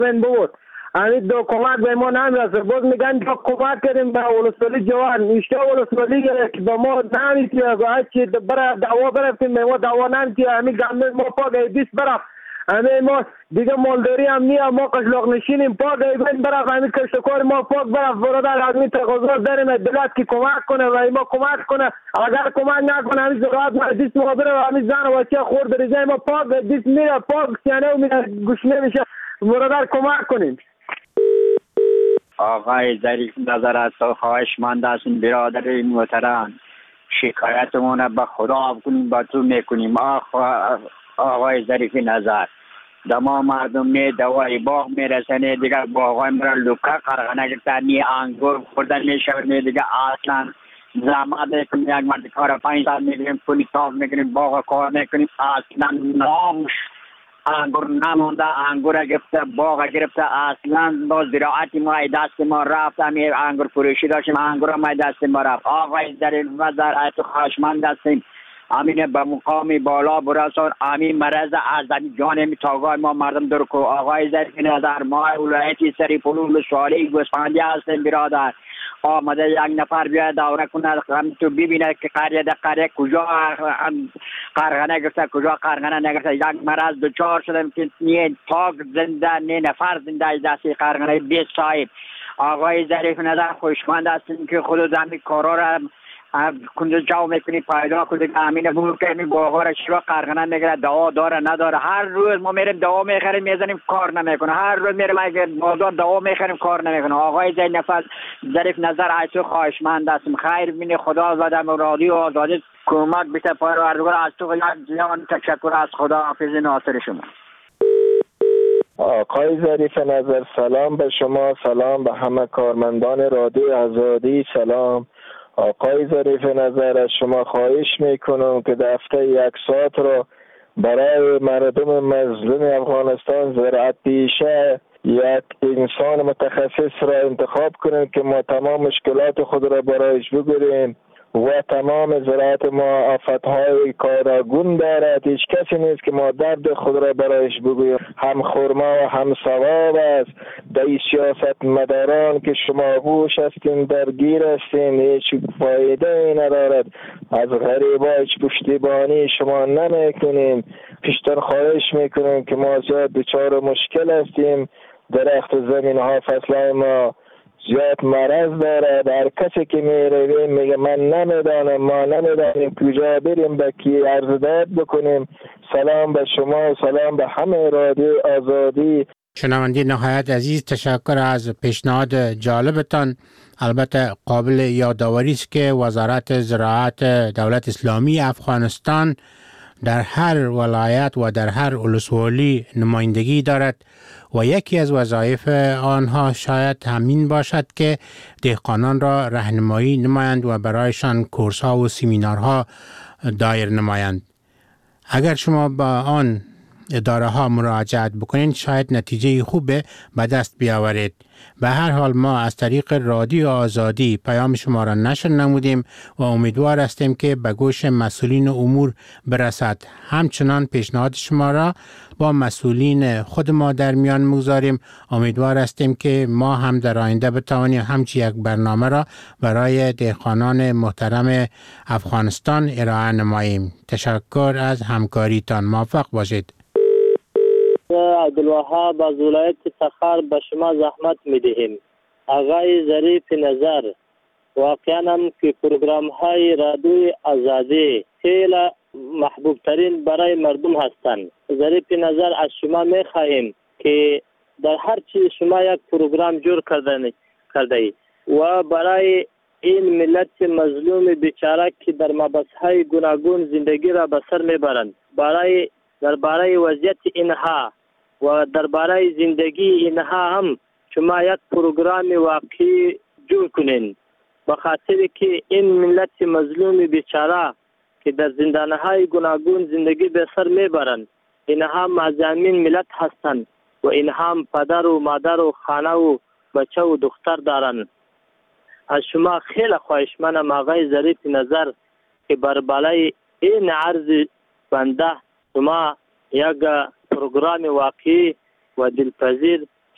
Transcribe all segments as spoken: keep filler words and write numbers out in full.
من بود همین دو کمک به ما نمیرسه. باز میگن دو کمک کردیم به ولسوالی جوان نیشته ولسوالی که به ما نمیتیه هرچی برای دعوا برفتیم به ما دعوا نمیتیه. همین گمه ما پاک ایدیس برفت همین ما دیگه مالداری هم نیه ما قشلاق نشینیم پاک ایدیس برفت همین کشتکار ما پاک برفت برادر همین تقاضا داریم دلت که کمک کنه و ما کمک کنه. اگر کمک نکنه همین زراعت ما ایدیس مقابره و همین زن و بچه خورد ریزه ما پاک ایدیس میره پاک سیانه و میره گوشنه میشه. برادر کمک کنیم. آقای ظریف نظر از تو خواهشمند هستیم برادر محترم شکایتمون به خدا کنیم با تو میکنیم. آقای ظریف نظر دما مردم نه دوای باغ میرسنه دیگه باغای مرا لوکا قرغنه گرفتنی انگور خوردن میشود نه دیگه اصلا زحمت میکنیم یک مرد کار پنج سال میگیریم پولی تاق میکنیم باغ کار میکنیم اصلا نامش انگور نمونده انگور گرفته باغ گرفته اصلا با زراعتی ما دست ما رفت همین انگور فروشی داشتیم انگور ما دست ما رفت. آقای ظریف نظر از تو خواهشمند هستیم امین به مقام بالا برسان امین مرض ازدی جان می تاگاه ما مردم در کو. آقای ظریف نظر ما ولایتی سری پلول سوالی گوسفندی هستیم برادر آمده یک نفر بیاید دوره کنه هم تو ببینه که قریه در قریه کجا قرغنه گرفته کجا قرغنه نگرفته. یک مرض دوچار شدم که نه تاگ زنده نه نفر زنده از دستی قرغنه بیست صاحب. آقای ظریف نظر خوشمند هستیم که خود زمین کارا را کنده جاو میکنی پایدا کنده که امین بول کنی باغا را شروع قرغنه میگره دوا داره نداره. هر روز ما میریم دوا میخریم میزنیم کار نمیکنه. هر روز میریم اگر بازار دوا میخریم کار نمیکنه. آقای ظریف نظر از تو خواهشمند هستیم خیر بینی خدا زاده رادیو آزادی کمک بیت پروردگار از تو جان تشکر از خدا حافظ ناصر شما. آقای ظریف نظر سلام به شما سلام به همه کارمندان رادیو آزادی سلام. آقای ظریف نظر از شما خواهش میکنم که دفتر یک ساعت را برای مردم مظلوم افغانستان زراعت پیشه یک انسان متخصص را انتخاب کنیم که ما تمام مشکلات خود را برایش بگیریم و تمام زراعت ما آفتهای کارگون دارد. هیچ کسی نیست که ما درد خود را برایش بگوییم. هم خرما و هم ثواب است. در سیاست مداران که شما گوش هستین درگیر هستین هیچ فایده ندارد. از غریبا هیچ پشتیبانی شما نمیکنیم. پیشتر خواهش میکنیم که ما زیاد دچار مشکل هستیم. درخت زمین ها فصلهای ما زیاد مرض داره. در کسی که می رویم میگه من نمیدانم ما نمیدانیم کجا بریم به کی عرضداد بکنیم. سلام به شما و سلام به همه رادیو آزادی. شنونده نهایت عزیز تشکر از پیشنهاد جالبتان. البته قابل یادآوری است که وزارت زراعت دولت اسلامی افغانستان در هر ولایت و در هر ولسوالی نمایندگی دارد و یکی از وظایف آنها شاید همین باشد که دهقانان را راهنمایی نمایند و برایشان کورس‌ها و سمینارها دایر نمایند. اگر شما با آن اداره ها مراجعت بکنید شاید نتیجه خوب به دست بیاورید. به هر حال ما از طریق رادیو آزادی پیام شما را نشر نمودیم و امیدوار هستیم که به گوش مسئولین امور برسد. همچنان پیشنهاد شما را با مسئولین خود ما در میان میگذاریم. امیدوار هستیم که ما هم در آینده بتوانیم همچی یک برنامه را برای دهقانان محترم افغانستان ارائه نماییم. تشکر از همکاریتان. موفق باشید. عبدالوهاب از ولایت تخار به شما زحمت میدهیم. آقای ظریف نظر واقعا هم که پروگرام های رادیوی آزادی خیلی محبوب ترین برای مردم هستند. ظریف نظر از شما میخواهیم که در هر چیز شما یک پروگرام جور کردن کرده و برای این ملت مظلوم بیچاره که در مبحث های گوناگون زندگی را به سر میبرند برای درباره وضعیت اینها و درباره زندگی اینها هم شما یک پروگرام واقعی جور کنین به خاطر که این ملت مظلوم بیچاره که در زندانهای گوناگون زندگی به سر میبرند اینها مزامین ملت هستند و اینها پدر و مادر و خانه و بچه و دختر دارند. از شما خیلی خواهشمندم آقای ظریف نظر که بر بالای این عرض بنده شما یک پروگرام واقعی و دلپذیر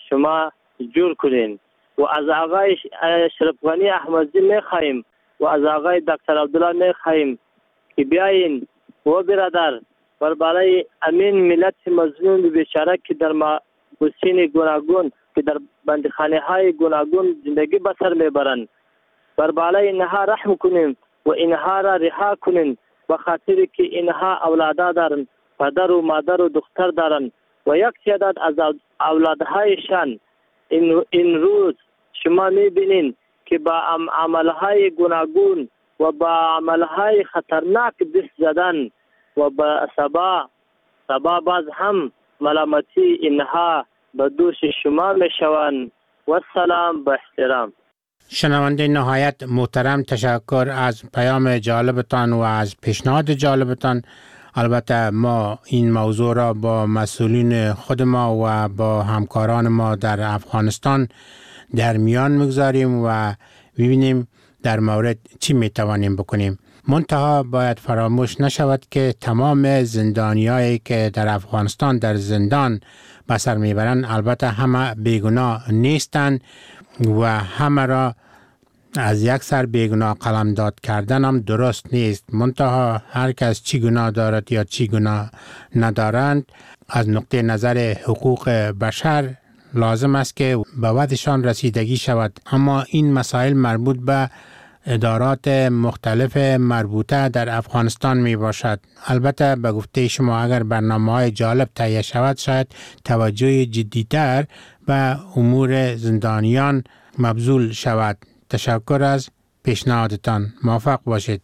شما جور کنین و از آقای اشرف غنی احمدی میخواهیم و از آقای دکتر عبدالله میخواهیم که بیاین و برادر بر بالای امین ملت مظلوم بیچاره که در محبوسین گوناگون که در بندخانه های گوناگون زندگی بسر میبرند بر بالای اینها رحم کنیم و اینها را رها کنیم به خاطر که اینها اولادا دارن، پدر و مادر و دختر دارن و یک تعداد از اولادهایشان این, این روز شما میبینین که با عملهای گوناگون و با عملهای خطرناک دست زدن و با سبا سبا باز هم ملامتی اینها به دوش شما میشوند. و سلام با احترام. شنونده نهایت محترم، تشکر از پیام جالبتان و از پیشنهاد جالبتان. البته ما این موضوع را با مسئولین خود ما و با همکاران ما در افغانستان در میان میگذاریم و ببینیم در مورد چی میتوانیم بکنیم. منتها باید فراموش نشود که تمام زندانیایی که در افغانستان در زندان بسر میبرند البته همه بیگناه نیستند و همه را از یک سر بیگناه قلمداد کردن هم درست نیست. منتها هر کس چی گناه دارد یا چی گناه ندارند از نقطه نظر حقوق بشر لازم است که به وعدشان رسیدگی شود. اما این مسائل مربوط به ادارات مختلف مربوطه در افغانستان می باشد. البته به گفته شما اگر برنامه‌های جالب تهیه شود شاید توجه جدی‌تر به امور زندانیان مبذول شود. تشکر از پیشنهادتان. موفق باشید.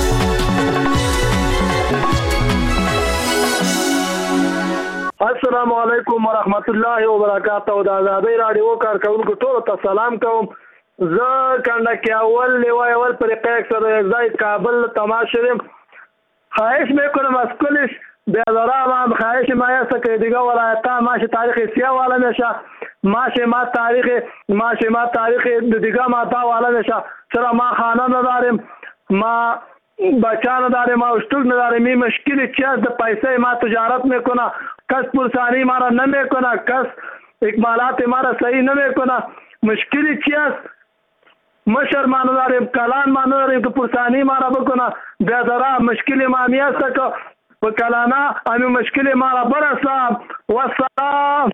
السلام علیکم و رحمت الله و برکاته. د آزادۍ رادیو کارکونکو ټولو ته سلام کوم. زه کنډکي اول لیوای اول طریقه اکثر ځای کابل تماش شدم. خواهش میکنم از کلش بیادرام هم خواهش مایه سکه دیگه ولایتا ماشه تاریخ سیاه والا میشه، ماشه ما تاریخ ماشه ما تاریخ دیگه ما تا والا میشه. چرا ما خانه نداریم، ما بچه نداریم، ما اشتوک نداریم. می مشکلی چی است؟ پیسه ما تجارت میکنه، کس پرسانی ما را نمیکنه، کس اکمالات ما را صحیح نمیکنه. مشکلی چی است؟ مشر ما نداریم، کلان ما نداریم که پرسانی ما را بکنه. بیادرام مشکلی ما میست که و کلانا امی مشکلی ما را برسم. و سلام.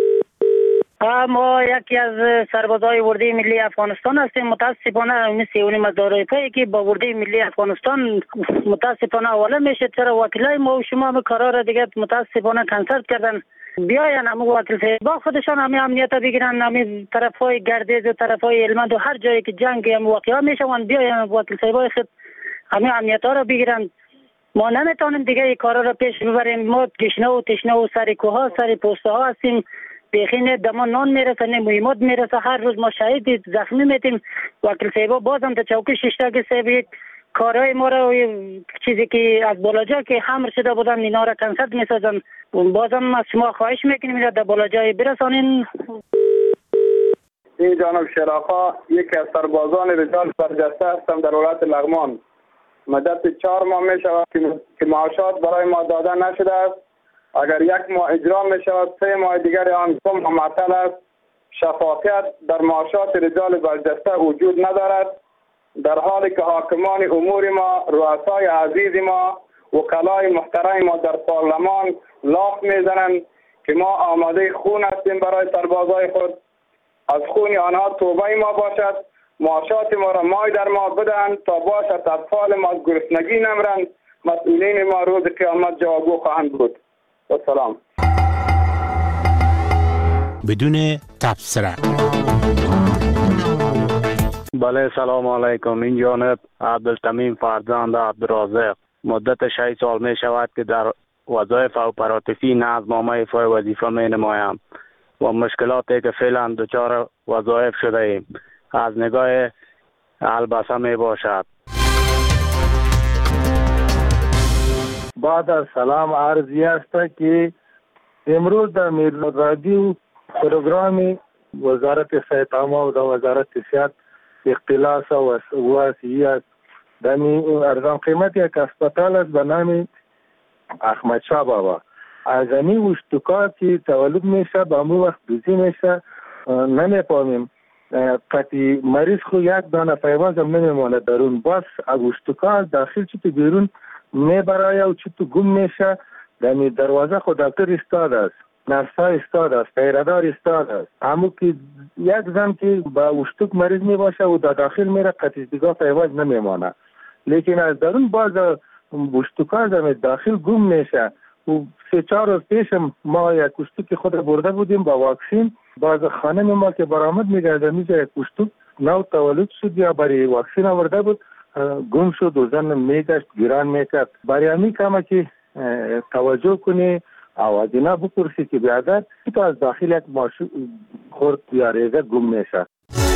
ما یکی از سربازای ورده ملی افغانستان هستیم. متاسفانه مثل اونی مزدارای پایی که با ورده ملی افغانستان متاسفانه حواله میشه. چرا وکیلای ما و شما همه کارا را دیگه متاسفانه کنسل کردن. بیاین همه وکیل صاحبا خودشان همه امنیت بگیرن، همه طرف های گردیز و طرف های علمند و هر جایی که جنگ هم واقعا میشون بیاین وکیل صاحبای خود همه امنیت ها را بگیرن. ما نمیتونیم دیگه این کارا را پیش ببریم. ما گشنه و تشنه و سر کوها سر پوسته ها هستیم. بیخینه دما نان میرسه، نه مهمات میرسه. هر روز ما شهید زخمی میتیم. وکیل صاحبا بازم در چوکی ششتاگی صاحب کارهای ما را چیزی که از بالاجا که خمر شده بودن اینا را کنسل میسازن. بازم از شما خواهش میکنیم اینا در بالاجای برسانین. این جانب شرافا یکی از سربازان رجال برجسته هستم در ولایت لغمان. مدت چهار ماه می شود که معاشات برای ما داده نشده است. اگر یک ماه اجرا می شود سه ماه دیگر آن کم معطل است. شفافیت در معاشات رجال برجسته وجود ندارد، در حالی که حاکمان امور ما، رؤسای عزیز ما، وکلای محترم ما در پارلمان لاف میزنند که ما آماده خون هستیم برای سربازای خود. از خون آنها توبه ما باشد، معاشات ما را مای در ما بدهند تا باشد اطفال ما گرسنگی نمیرند. مسئولین ما روز قیامت جوابگو خواهند بود. و سلام. بدون تبصره. بله سلام علیکم. این جانب عبدالتمیم فرزند عبدالرازق. مدت شش سال می شود که در وظایف اپراتیفی نظمنامه فای وظیفه می نمایم و مشکلاتی که فعلا دچار وظایف شده ایم از نگاه البسه می باشد. بعد از سلام عرضی است که امروز در رادیو پروگرام وزارت صحت عامه و در وزارت صحت اختلاس و واسعی است. دمی ارزان قیمت یک اسپتال است به نام احمد شاه بابا. از امی اشتکا که تولد میشه به امو وقت دوزی میشه نمیفهمیم. قطعی مریض خو یک دانه پیواز هم نمیمانه درون، بس اگوشتوکا از داخل چی تو بیرون میبرایه و چی تو گم میشه. دمی دروازه خود دکتر استاد است، نرسا استاد است، پیردار استاد است. همو که یک زن که با وشتوک مریض میباشه و در داخل میره قطعی دیگه پیواز نمیمانه، لیکن از درون باز وشتوکا دمی داخل گم میشه. و سه چهار روز پیش ما یک وشتوک خود برده بودیم با واکسین، باز خانم ما که برآمد میگرده میگه یک وشتوک نو تولد شد یا برای واکسین آورده بود گم شد و زن میگشت گیران میکرد. برای همی کامه که توجه کنی او از اینا بپرسی که بیادر تو از داخل یک ماشو خورد یا ریزه گم میشه.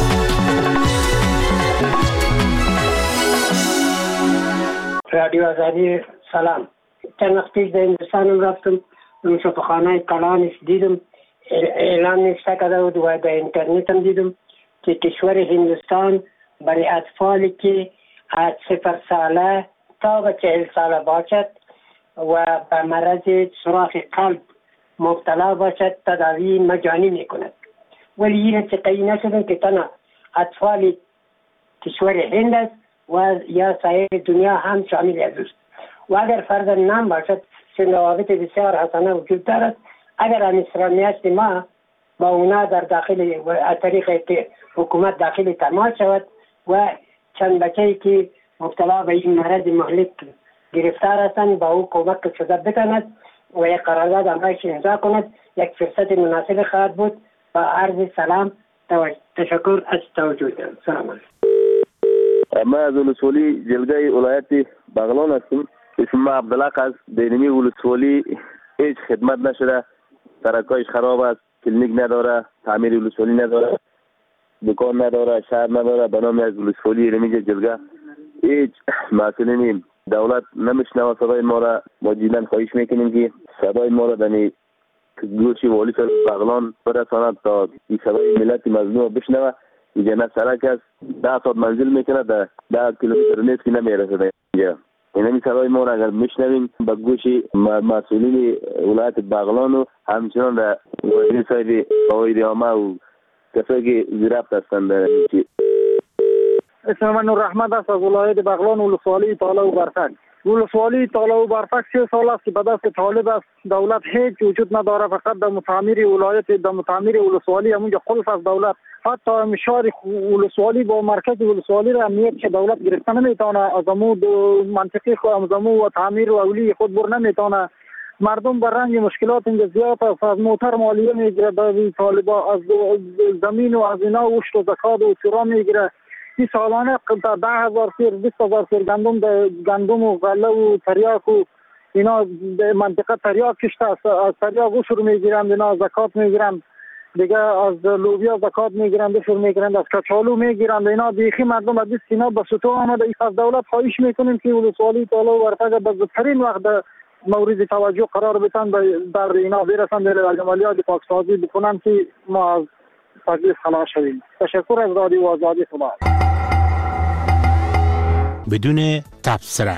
رادیو آزادی سلام. چند وقت پیش در هندوستان رفتم، مسافرخانه کلانش دیدم، اعلان نوشته کرده بود و در اینترنت هم دیدم که کشور هندوستان برای اطفالی که از صفر ساله تا به چهل ساله باشد و به مرض سوراخ قلب مبتلا باشد تداوی مجانی میکند. ولی این چقدر نشدن که تنها اطفال کشور هند است و یا سایر دنیا هم شامل است. و اگر فرض نام باشد چون روابط بسیار حسنه وجود دارد، اگر انسرانیت ما با اونا در داخل و از طریق حکومت داخل تماس شود و چند بچه‌ای که مبتلا به این مرض مهلک گرفتار هستند با او کمک شده بتاند و یک قرارداد همراهش امضا کند، یک فرصت مناسب خواهد بود. با عرض سلام تشکر از توجهتان. سلام علیکم. من از ولسوالی جلگه ولایت بغلان هستم. اسم عبدالحق است. دینمی ولسوالی هیچ خدمت نشده، سرکایش خراب است، کلینیک نداره، تعمیر ولسوالی نداره، دکان نداره، شهر نداره. به نام از ولسوالی رمیج جلگه هیچ مسئولین دولت نمیشنوه صدای ما را. ما جیدن خواهش میکنیم که صدای ما را دنی گوشی والی بغلان برساند تا این صدای ملت مظلوم بشنوه. اینجا نه سرک است، ده ساعت منزل میکنه، ده ده کیلومتر نیست که نمیرسه اینجا. این صدای ما را اگر میشنویم به گوشی مسئولین ولایت بغلان و همچنان در وزیر صاحب قواعد عامه و کسایی که زیرفت هستند. اسم من نور احمد است از ولایت بغلان، ولسوالی تاله و برفک. ولسوالی تاله و برفک سه سال است که به دست طالب است. دولت هیچ وجود نداره، فقط در متعمیر ولایت، در متعمیر ولسوالی همونجا خلف از دولت. حتی شهر ولسوالی با مرکز ولسوالی را امنیت که دولت گرفته نمیتونه، از امو منطقی خود امزمو و تعمیر و اولی خود بر نمیتونه. مردم بر رنج مشکلات اینجا زیاد است. از موتر مالیه میگیره به طالبا، از زمین و از اینا وشت و زکات و چرا میگیره. این سالانه ده هزار سیر، بیست هزار سیر گندم گندم و غله و تریاک و اینا به منطقه تریاک کشته است. از تریاک عشر میگیرند، اینا زکات میگیرند، دیگه از لوبیا زکات میگیرند، عشر میگیرند، از کچالو میگیرند. اینا بیخی مردم از اینا به سطوح آمده. از دولت خواهش میکنیم که ولسوالی تاله و برفک به زودترین وقت مورد توجه قرار بدن، در اینا برسند، در عملیات پاکسازی بکنن که ما از تکلیف خلاص شویم. تشکر از رادیو آزادی. خدا بدون تبصره.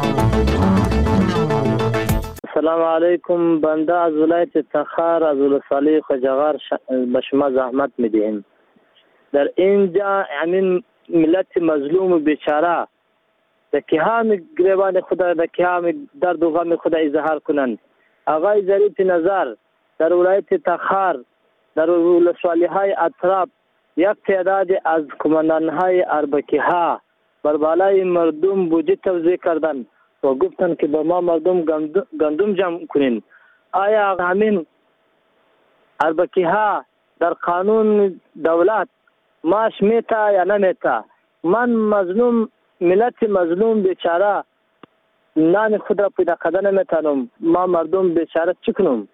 السلام علیکم. بنده از ولایت تخار از ولسوالی خجغار به شما زحمت میدهیم. در اینجا همین ملت مظلوم و بیچاره در کهام گریبان خدا، در کهام درد و غم خدا اظهار کنند. آقای ظریف نظر در ولایت تخار در ولسوالی های اطراف یک تعداد از کماندان های اربکی ها بر بالای مردم بودجه توزیع کردند و گفتند که به ما مردم گندم جمع کنین. آیا همین اربکی ها در قانون دولت معاش میتا یا نمیتا؟ من مظلوم، ملت مظلوم بیچاره نان خود را پیدا کردن نمیتونم، ما مردم بیچاره چی کنم؟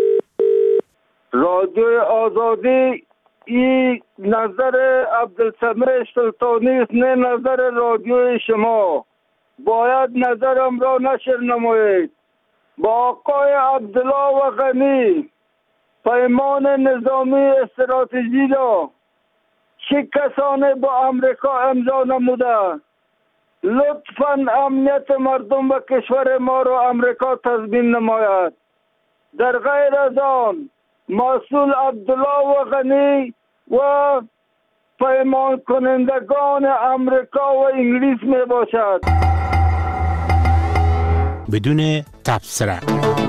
رادیو آزادی این نظر عبدالسمیع سلطانی است، نه نظر رادیو شما. باید نظرم را نشر نمایید. با آقای عبدالله و غنی پیمان نظامی استراتژی را چه کسانی با امریکا امضا نموده؟ لطفاً امنیت مردم و کشور ما را امریکا تضمین نماید. در غیر از آن مسئول عبدالله و غنی و پیمان کنندگان امریکا و انگلیس می باشد. بدون تبصره.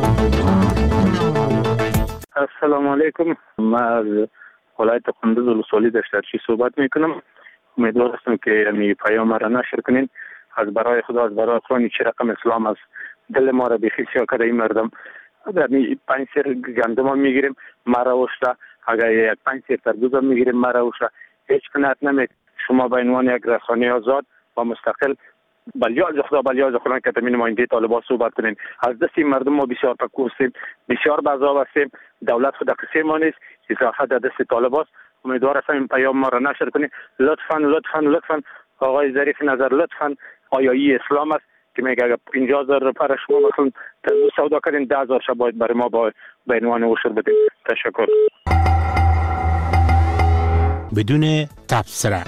السلام علیکم. من از ولایت کندوز ولسوالی دشترچی صحبت میکنم. امیدوار هستم که این پیام را نشر کنین. از برای خدا، از برای قرآن چه رقم اسلام است. دل ما را بیخی سیاه کرده این مردم. در پنج سیر گندم هم میگیریم مرا وشته، اگر یک پنج سیر تربوز هم میگیریم مرا وشته. هیچ قناعت نمید. شما به عنوان یک رسانه آزاد و مستقل بلیاز خدا بلیاز خدا که تمین نماینده طالبان صحبت کنین. از دست این مردم ما بسیار پکور هستیم، بسیار بعضا هستیم. دولت خود قصه ما نیست، اصلاحات در دست طالبان است. امیدوار هستم این پیام ما را نشر کنین. لطفاً لطفاً لطفاً آقای ظریف نظر، لطفاً آیایی اسلام است که میگه اگر پنجاه هزار روپیه شما مثلا تربوز سودا کردین، ده هزار شب باید برای ما با به عنوان عشر بدین. تشکر. بدون تبصره.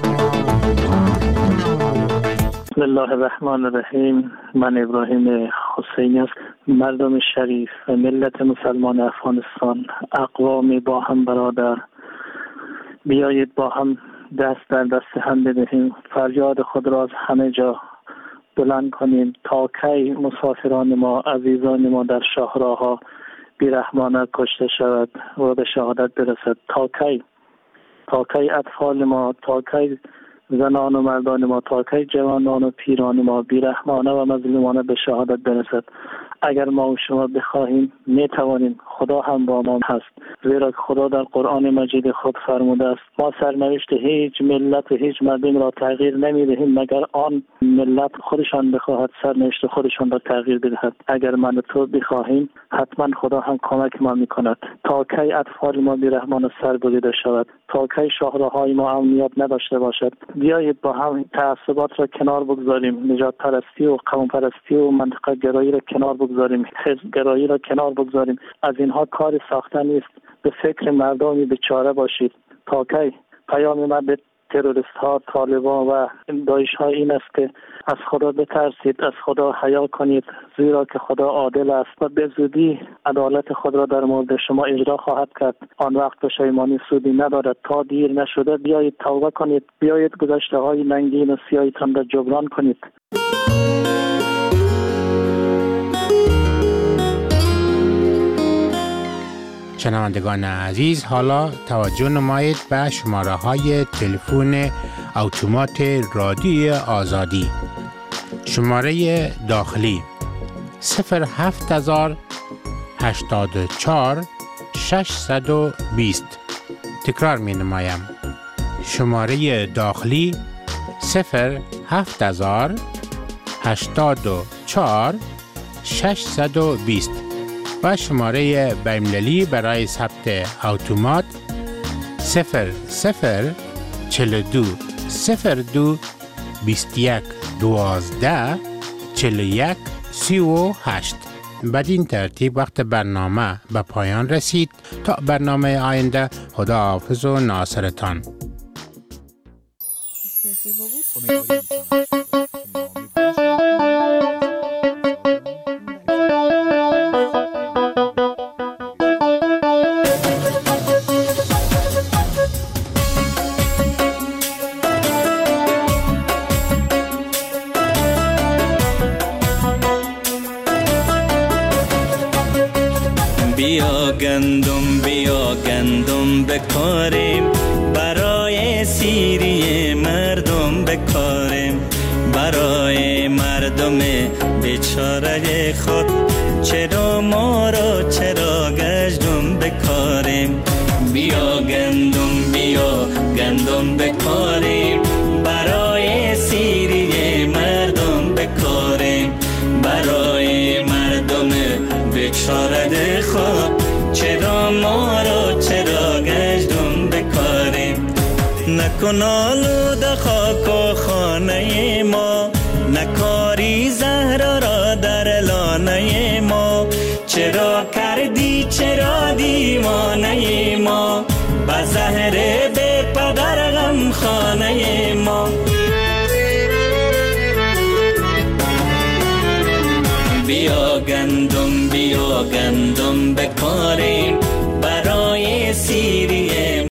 بسم الله الرحمن الرحیم. من ابراهیم حسینی است. مردم شریف و ملت مسلمان افغانستان، اقوام با هم برادر، بیایید با هم دست در دست هم بدهیم، فریاد خود را از همه جا بلند کنیم. تا کی مسافران ما، عزیزان ما در شاهراه‌ها بیرحمانه کشته شود و به شهادت برسد؟ تا کی؟ تا کی اطفال ما، تا کی زنان و مردان ما، تا کی جوانان و پیران ما بیرحمانه و مظلومانه به شهادت برسد؟ اگر ما و شما بخواهیم می توانیم. خدا هم با ما هست، زیرا که خدا در قرآن مجید خود فرموده است ما سرنوشت هیچ ملت و هیچ مردم را تغییر نمی دهیم مگر آن ملت خودشان بخواهد سرنوشت خودشان را تغییر بدهد. اگر من و تو بخواهیم حتما خدا هم کمک ما می کند. تا کی اطفال ما بیرحمانه سر بریده شود؟ تا کی شاهراهای ما امنیت نداشته باشد؟ بیایید با هم تعصبات را کنار بگذاریم، نجات پرستی و قوم پرستی و منطقه گرایی را کنار بگذاریم، حزب گرایی را کنار بگذاریم. از اینها کار ساخته نیست. به فکر مردمی بیچاره باشید. تا کی؟ پیام من به تروریست ها، طالبان و داعش ها این است که از خدا بترسید، از خدا حیا کنید، زیرا که خدا عادل است و به زودی عدالت خود را در مورد شما اجرا خواهد کرد. آن وقت پشیمانی سودی ندارد. تا دیر نشده بیایید توبه کنید، بیایید گذشته های ننگین و سیاهیتان را جبران کنید. شنوندگان عزیز، حالا توجه نمایید به شماره های تلفن اتومات رادیو آزادی. شماره داخلی صفر هفت هزار هشتاد و چهار ششصد و بیست. تکرار می نمایم. شماره داخلی صفر هفت هزار هشتاد و چهار ششصد و بیست و شماره بین‌المللی برای ثبت اتومات صفر صفر چهل و دو صفر دو بیست و یک دوازده چهل و یک سی و هشت. بدین ترتیب وقت برنامه به پایان رسید. تا برنامه آینده، خداحافظ و ناصرتان. بیا گندم بیا گندم بکاریم، برای سیری مردم بکاریم، برای مردم بیچاره خود چرا ما را چرا گشتم بکاریم. بیا گندم بیا گندم بکاریم، برای سیری مردم بکاریم، برای مردم بیچاره خود چرا ما را چرا گشتم بکاریم. نکن آلوده خاک و خانه ما، نکاری زهر را در لانه ما، چرا کردی چرا دیوانه ما، به زهر بی پدر غم خانه